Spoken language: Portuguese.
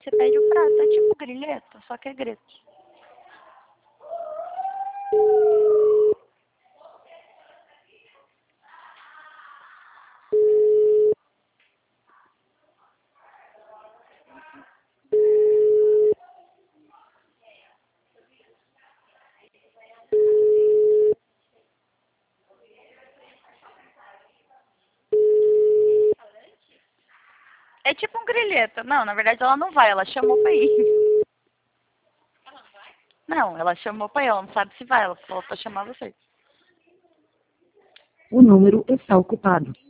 Você pede o prato, é tipo grilheta, só que é grego. É tipo um grilheta. Não, na verdade ela não vai, ela chamou pra ir. Não, ela chamou pra ir, ela não sabe se vai, ela falou pra chamar você. O número está ocupado.